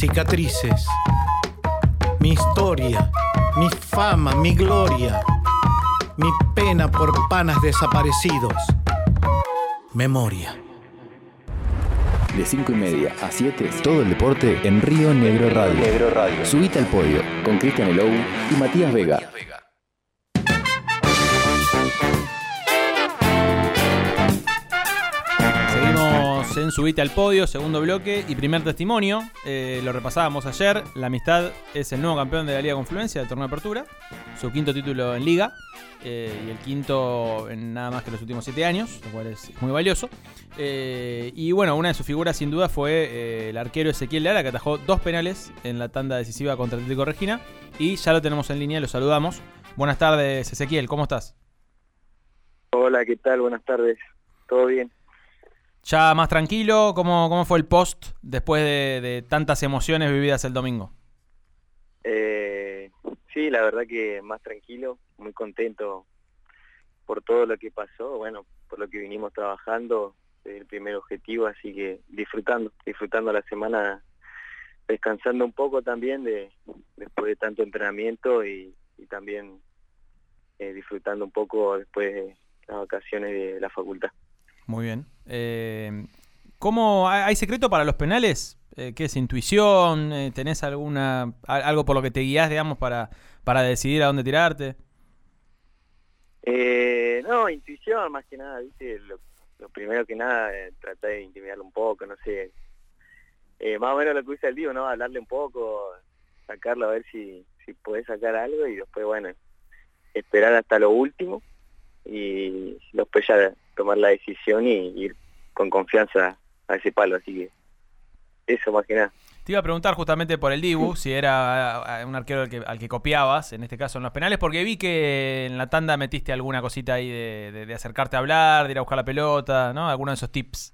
cicatrices, mi historia, mi fama, mi gloria, mi pena por panas desaparecidos. Memoria. De 5:30 a 7, todo el deporte en Río Negro Radio. Subite al podio con Cristian Elou y Matías Vega. Seguimos en Subite al Podio, segundo bloque y primer testimonio. Lo repasábamos ayer. La Amistad es el nuevo campeón de la Liga Confluencia del torneo de apertura. Su quinto título en Liga. Y el quinto en nada más que los últimos 7 años, lo cual es muy valioso. Y bueno, una de sus figuras sin duda fue el arquero Ezequiel Lara, que atajó 2 penales en la tanda decisiva contra Atlético Regina. Y ya lo tenemos en línea, lo saludamos. Buenas tardes, Ezequiel, ¿cómo estás? Hola, ¿qué tal? Buenas tardes. ¿Todo bien? ¿Ya más tranquilo? ¿Cómo fue el post después de tantas emociones vividas el domingo? Sí, la verdad que más tranquilo, muy contento por todo lo que pasó, bueno, por lo que vinimos trabajando, el primer objetivo, así que disfrutando la semana, descansando un poco también después de tanto entrenamiento y también disfrutando un poco después de las vacaciones de la facultad. Muy bien. ¿Cómo hay secreto para los penales? ¿Qué es intuición? ¿Tenés algo por lo que te guías, digamos, para decidir a dónde tirarte? No, intuición más que nada, ¿viste? Lo primero que nada, tratar de intimidarlo un poco, no sé. Más o menos lo que usa el Divo, ¿no? Hablarle un poco, sacarlo a ver si podés sacar algo y después, bueno, esperar hasta lo último y después ya tomar la decisión y ir con confianza a ese palo, así que eso más que nada. Te iba a preguntar justamente por el Dibu, si era un arquero al que copiabas, en este caso en los penales, porque vi que en la tanda metiste alguna cosita ahí de acercarte a hablar, de ir a buscar la pelota, ¿no? Alguno de esos tips.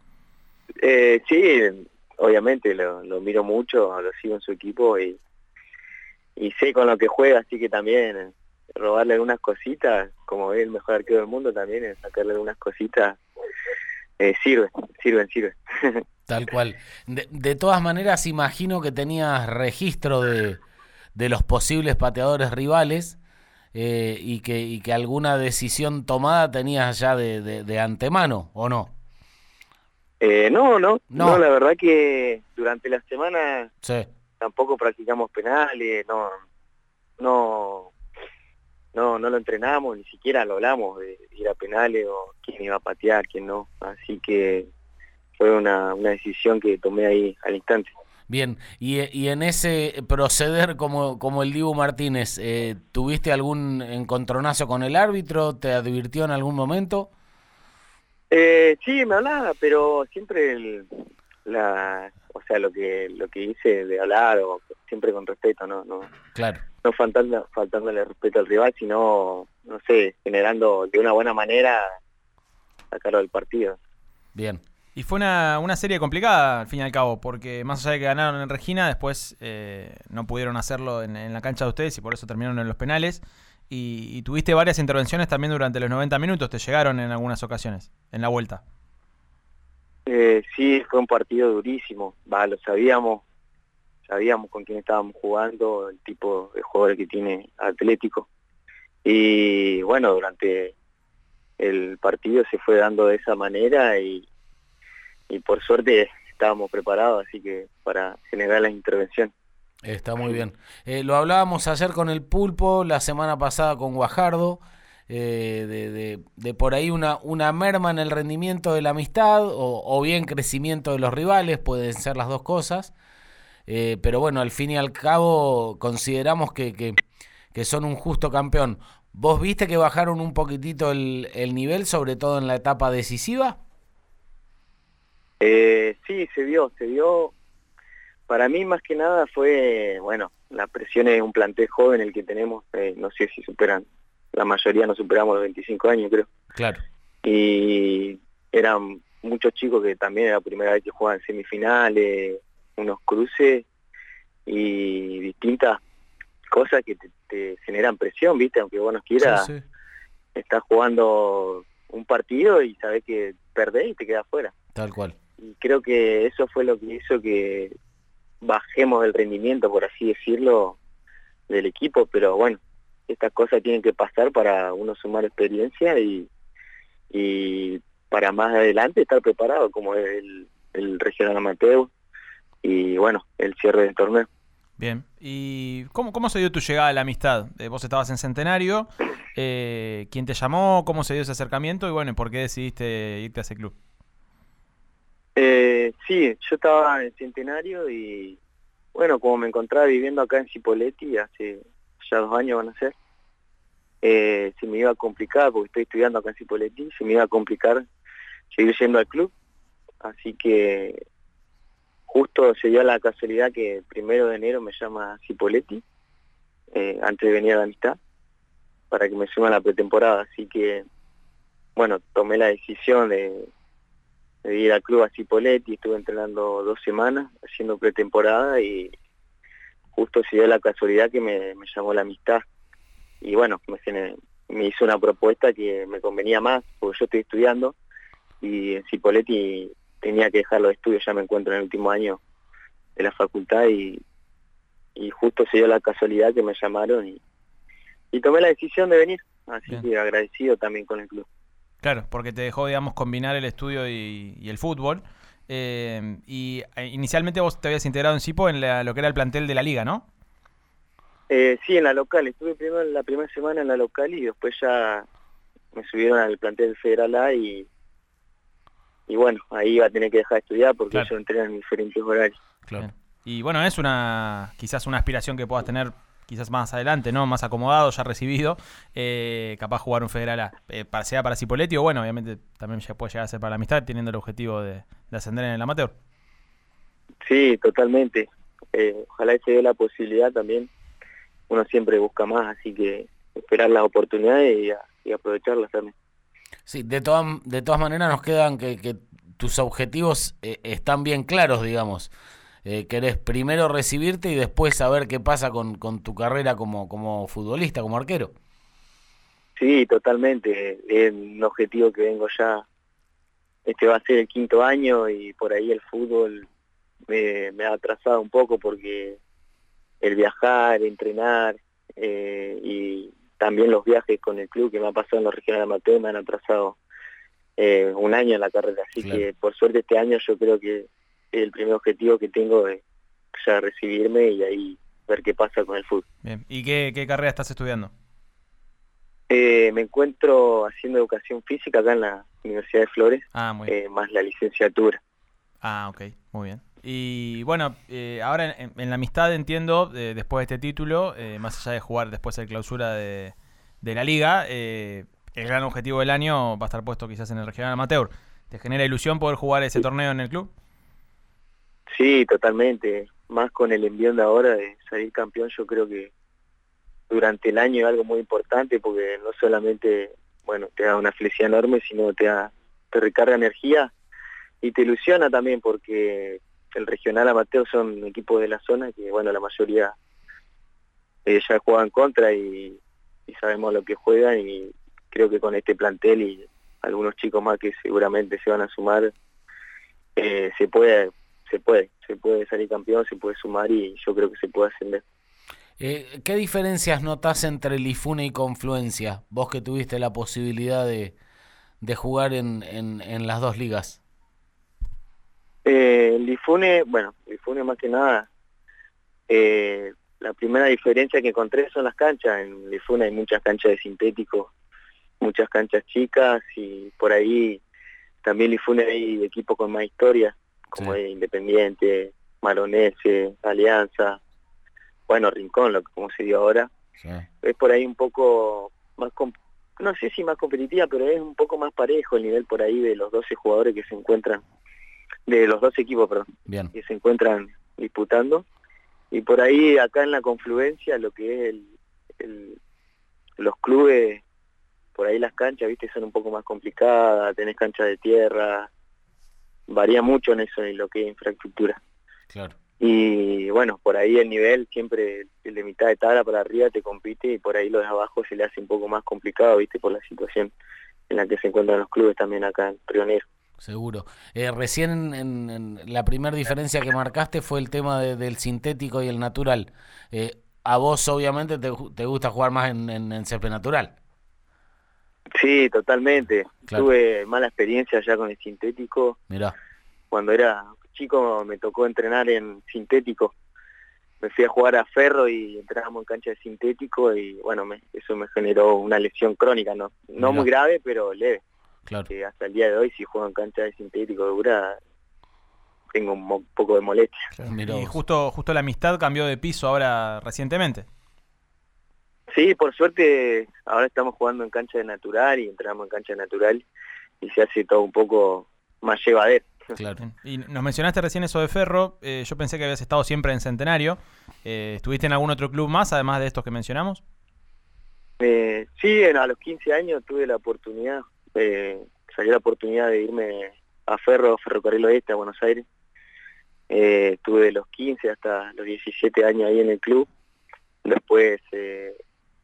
Sí, obviamente lo miro mucho, lo sigo en su equipo y sé con lo que juega, así que también robarle algunas cositas, como es el mejor arquero del mundo también, sacarle algunas cositas, sirven. Tal cual. De todas maneras, imagino que tenías registro de los posibles pateadores rivales y que alguna decisión tomada tenías ya de antemano, ¿o no? No, la verdad que durante la semana sí. Tampoco practicamos penales, no lo entrenamos, ni siquiera lo hablamos de ir a penales o quién iba a patear, quién no, así que fue una decisión que tomé ahí al instante. Bien, y en ese proceder como el Dibu Martínez, ¿tuviste algún encontronazo con el árbitro? ¿Te advirtió en algún momento? Sí, me hablaba, pero siempre lo que hice de hablar, o siempre con respeto, no claro. No faltándole respeto al rival, sino, no sé, generando de una buena manera sacarlo del partido. Bien. Y fue una serie complicada, al fin y al cabo, porque más allá de que ganaron en Regina, después no pudieron hacerlo en la cancha de ustedes y por eso terminaron en los penales. Y tuviste varias intervenciones también durante los 90 minutos, te llegaron en algunas ocasiones, en la vuelta. Sí, fue un partido durísimo, lo sabíamos con quién estábamos jugando, el tipo de jugador que tiene Atlético. Y bueno, durante el partido se fue dando de esa manera y por suerte estábamos preparados, así que para generar la intervención. Está muy bien. Lo hablábamos ayer con el Pulpo, la semana pasada con Guajardo, de por ahí una merma en el rendimiento de la Amistad o bien crecimiento de los rivales, pueden ser las dos cosas. Pero bueno, al fin y al cabo consideramos que son un justo campeón. ¿Vos viste que bajaron un poquitito el nivel, sobre todo en la etapa decisiva? Sí, se vio. Para mí más que nada fue, bueno, la presión es un plantel joven el que tenemos, no sé si superan, la mayoría no superamos los 25 años creo. Claro. Y eran muchos chicos que también era la primera vez que jugaban semifinales, unos cruces y distintas cosas que te generan presión, ¿viste? Aunque vos no quieras, sí. Estás jugando un partido y sabés que perdés y te quedás fuera. Tal cual. Y creo que eso fue lo que hizo que bajemos el rendimiento, por así decirlo, del equipo, pero bueno, estas cosas tienen que pasar para uno sumar experiencia y para más adelante estar preparado, como es el regional amateur y bueno, el cierre del torneo. Bien, ¿y cómo se dio tu llegada a la amistad? Vos estabas en Centenario, ¿quién te llamó? ¿Cómo se dio ese acercamiento? Y bueno, ¿por qué decidiste irte a ese club? Sí, yo estaba en Centenario y bueno, como me encontraba viviendo acá en Cipolletti, hace ya 2 años van a ser, se me iba a complicar, porque estoy estudiando acá en Cipolletti, se me iba a complicar seguir yendo al club, así que justo se dio la casualidad que el 1 de enero me llama Cipolletti, antes de venir a la amistad, para que me suma a la pretemporada, así que bueno, tomé la decisión de ir al club a Cipolletti, estuve entrenando 2 semanas haciendo pretemporada y justo se dio la casualidad que me llamó la amistad y bueno, me hizo una propuesta que me convenía más porque yo estoy estudiando y en Cipolletti tenía que dejar los estudios, ya me encuentro en el último año de la facultad y justo se dio la casualidad que me llamaron y tomé la decisión de venir, así Bien. que agradecido también con el club. Claro, porque te dejó, digamos, combinar el estudio y el fútbol. Inicialmente vos te habías integrado en Cipo en lo que era el plantel de la liga, ¿no? Sí, en la local. Estuve primero la primera semana en la local y después ya me subieron al plantel Federal A y bueno, ahí iba a tener que dejar de estudiar porque Claro. ellos entrenan en diferentes horarios. Claro. Bien. Y bueno, es quizás una aspiración que puedas tener quizás más adelante, ¿no? Más acomodado, ya recibido, capaz jugar un Federal A, sea para Cipolletti o bueno, obviamente también ya puede llegar a ser para la amistad, teniendo el objetivo de ascender en el amateur. Sí, totalmente. Ojalá se dé la posibilidad también. Uno siempre busca más, así que esperar las oportunidades y aprovecharlas también. Sí, de todas maneras nos quedan que tus objetivos están bien claros, digamos. Querés primero recibirte y después saber qué pasa con tu carrera como futbolista, como arquero. Sí, totalmente. Es un objetivo que vengo ya. Este va a ser el 5.º año y por ahí el fútbol me ha atrasado un poco porque el viajar, entrenar y también los viajes con el club que me ha pasado en los regionales amateur me han atrasado 1 año en la carrera. Así Claro. que por suerte este año yo creo que el primer objetivo que tengo es ya recibirme y ahí ver qué pasa con el fútbol. Bien. ¿Y qué carrera estás estudiando? Me encuentro haciendo educación física acá en la Universidad de Flores, Ah, muy bien. más la licenciatura. Ah, ok, muy bien. Y bueno, ahora en la amistad entiendo, después de este título, más allá de jugar después el clausura de la liga, el gran objetivo del año va a estar puesto quizás en el regional amateur. ¿Te genera ilusión poder jugar ese torneo en el club? Sí, totalmente. Más con el envión de ahora de salir campeón, yo creo que durante el año es algo muy importante porque no solamente, bueno, te da una felicidad enorme, sino te recarga energía y te ilusiona también porque el regional amateur son equipos de la zona que, bueno, la mayoría ya juegan contra y sabemos lo que juegan y creo que con este plantel y algunos chicos más que seguramente se van a sumar, se puede salir campeón, se puede sumar y yo creo que se puede ascender. ¿Qué diferencias notás entre Lifune y Confluencia? Vos que tuviste la posibilidad de jugar en las 2 ligas. Lifune más que nada, la primera diferencia que encontré son las canchas. En Lifune hay muchas canchas de sintético, muchas canchas chicas y por ahí también Lifune hay equipos con más historia, como Sí. Independiente, Maronese, Alianza, bueno, Rincón, como se dio ahora. Sí. Es por ahí un poco más, no sé si más competitiva, pero es un poco más parejo el nivel por ahí de los 12 jugadores que se encuentran, de los 12 equipos, perdón, Bien. que se encuentran disputando. Y por ahí acá en la confluencia, lo que es los clubes, por ahí las canchas, viste, son un poco más complicadas, tenés canchas de tierra, varía mucho en eso, en lo que es infraestructura. Claro. Y bueno, por ahí el nivel siempre, el de mitad de tabla para arriba te compite y por ahí los de abajo se le hace un poco más complicado, viste, por la situación en la que se encuentran los clubes también acá en Río Negro. Seguro. Recién en la primera diferencia que marcaste fue el tema del sintético y el natural. A vos obviamente te gusta jugar más en césped natural. Sí, totalmente. Claro. Tuve mala experiencia ya con el sintético. Mirá, Cuando era chico me tocó entrenar en sintético. Me fui a jugar a Ferro y entrábamos en cancha de sintético y bueno, eso me generó una lesión crónica, no Mirá. muy grave, pero leve. claro. Que hasta el día de hoy si juego en cancha de sintético dura, tengo un poco de molestia. Mirá Y vos. justo la amistad cambió de piso ahora recientemente. Sí, por suerte ahora estamos jugando en cancha de natural y entramos en cancha de natural y se hace todo un poco más llevadero. Claro. Bien. Y nos mencionaste recién eso de Ferro. Yo pensé que habías estado siempre en Centenario. ¿Estuviste en algún otro club más, además de estos que mencionamos? Sí, a los 15 años tuve la oportunidad, salió la oportunidad de irme a Ferrocarril Oeste, a Buenos Aires. Estuve de los 15 hasta los 17 años ahí en el club. Después se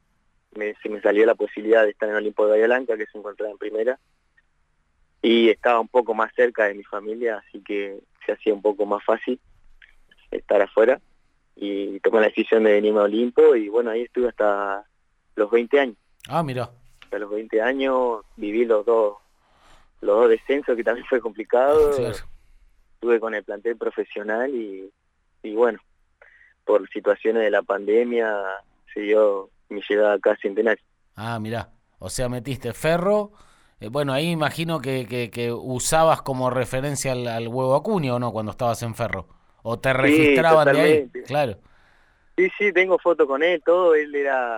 me salió la posibilidad de estar en Olimpo de Bahía Blanca, que se encontraba en primera. Y estaba un poco más cerca de mi familia, así que se hacía un poco más fácil estar afuera. Y tomé la decisión de venirme a Olimpo y bueno, ahí estuve hasta los 20 años. Ah, mirá. Hasta los 20 años viví los dos descensos, que también fue complicado. Claro. Estuve con el plantel profesional y bueno, por situaciones de la pandemia se dio mi llegada acá a Centenario. Ah, mirá. O sea, metiste Ferro. Bueno, ahí imagino que usabas como referencia al Huevo Acuña, ¿o no? Cuando estabas en Ferro. ¿O te registraban de ahí? Totalmente. Claro. Sí, tengo foto con él, todo. Él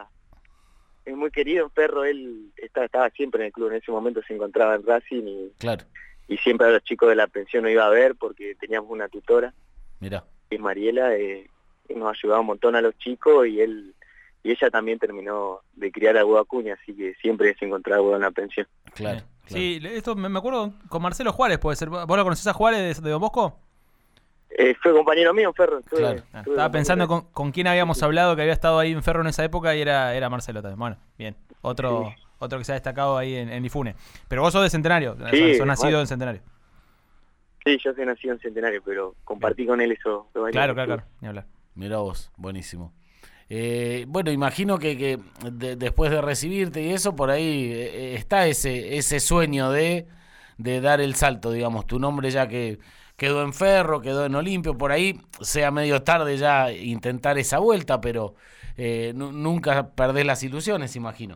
es muy querido en Ferro. Él estaba siempre en el club. En ese momento se encontraba en Racing Claro. y siempre a los chicos de la pensión nos iba a ver porque teníamos una tutora, Mirá. que es Mariela, y nos ayudaba un montón a los chicos y ella también terminó de criar a Huevo Acuña, así que siempre se encontraba Huevo en la pensión. Claro. Sí, esto me acuerdo con Marcelo Juárez, puede ser. ¿Vos lo conocés a Juárez de Don Bosco? Fue compañero mío en Ferro. Claro. Estaba pensando con quién habíamos hablado que había estado ahí en Ferro en esa época y era Marcelo también. Bueno, bien. Otro que se ha destacado ahí en Ifune. Pero vos sos de Centenario, Sí, sos nacido bueno. en Centenario. Sí, yo soy nacido en Centenario, pero compartí con él esos 2 años. Claro, ni hablar. Mirá vos, buenísimo. Bueno, imagino que después de recibirte y eso, por ahí está ese sueño de dar el salto, digamos. Tu nombre ya que quedó en Ferro, quedó en Olimpio, por ahí sea medio tarde ya intentar esa vuelta, pero nunca perdés las ilusiones, imagino.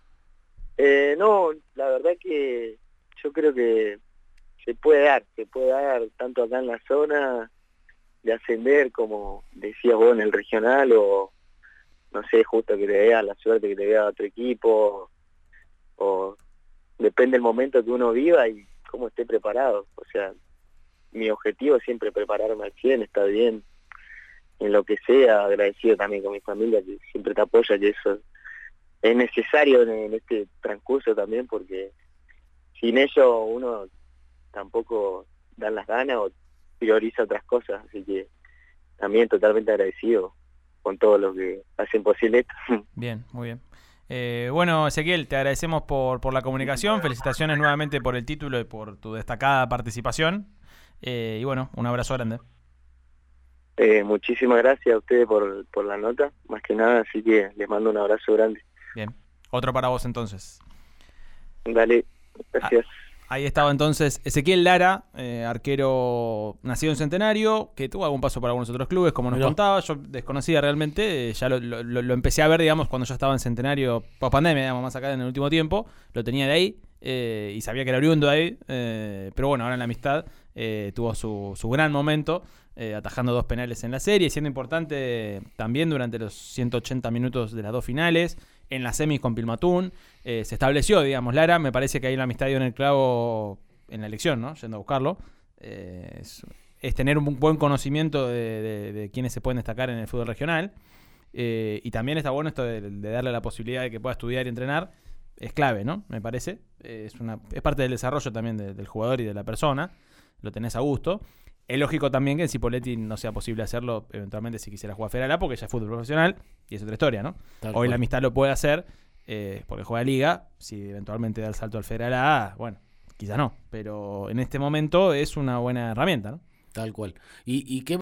No, la verdad que yo creo que se puede dar tanto acá en la zona de ascender, como decías vos, en el regional, o no sé, justo que te vea la suerte, que te vea otro equipo, o depende del momento que uno viva y cómo esté preparado. O sea, mi objetivo es siempre prepararme al 100, estar bien en lo que sea, agradecido también con mi familia que siempre te apoya, que eso es necesario en este transcurso también, porque sin ello uno tampoco da las ganas o prioriza otras cosas, así que también totalmente agradecido con todos los que hacen posible esto. Bien, muy bien. Bueno, Ezequiel, te agradecemos por la comunicación, felicitaciones nuevamente por el título y por tu destacada participación, y bueno, un abrazo grande. Muchísimas gracias a ustedes por la nota, más que nada, así que les mando un abrazo grande. Bien, otro para vos entonces. Dale, gracias. Ahí estaba entonces Ezequiel Lara, arquero nacido en Centenario, que tuvo algún paso por algunos otros clubes, como nos contaba. Yo desconocía realmente, ya lo empecé a ver, digamos, cuando yo estaba en Centenario, post pandemia, digamos, más acá en el último tiempo. Lo tenía de ahí y sabía que era oriundo de ahí, pero bueno, ahora en la amistad tuvo su gran momento, atajando 2 penales en la serie, siendo importante también durante los 180 minutos de las 2 finales. En las semis con Pilmatún, se estableció, digamos, Lara. Me parece que ahí la amistad dio en el clavo en la elección, ¿no? Yendo a buscarlo. Es tener un buen conocimiento de quiénes se pueden destacar en el fútbol regional. Y también está bueno esto de darle la posibilidad de que pueda estudiar y entrenar. Es clave, ¿no? Me parece. Es parte del desarrollo también del jugador y de la persona. Lo tenés a gusto. Es lógico también que en Cipolletti no sea posible hacerlo eventualmente si quisiera jugar Federal A, porque ya es fútbol profesional y es otra historia, ¿no? Hoy la amistad lo puede hacer porque juega Liga. Si eventualmente da el salto al Federal A, bueno, quizá no, pero en este momento es una buena herramienta, ¿no? Tal cual. ¿Y qué